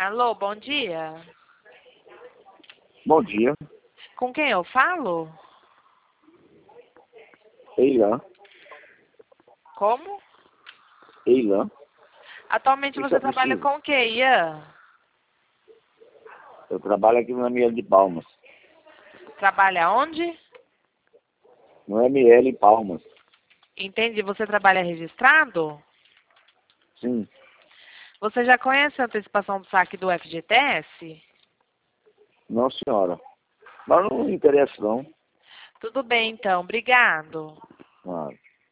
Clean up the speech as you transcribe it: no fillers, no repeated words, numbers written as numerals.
Alô, bom dia. Bom dia. Com quem eu falo? Eilan. Como? Eilan. Atualmente O que você eu trabalha preciso? com o quê, Ian? Eu trabalho aqui no ML de Palmas. Trabalha onde? No ML Palmas. Entendi. Você trabalha registrado? Sim. Você já conhece a antecipação do saque do FGTS? Não, senhora. Mas não me interessa, não. Tudo bem, então. Obrigado. Claro.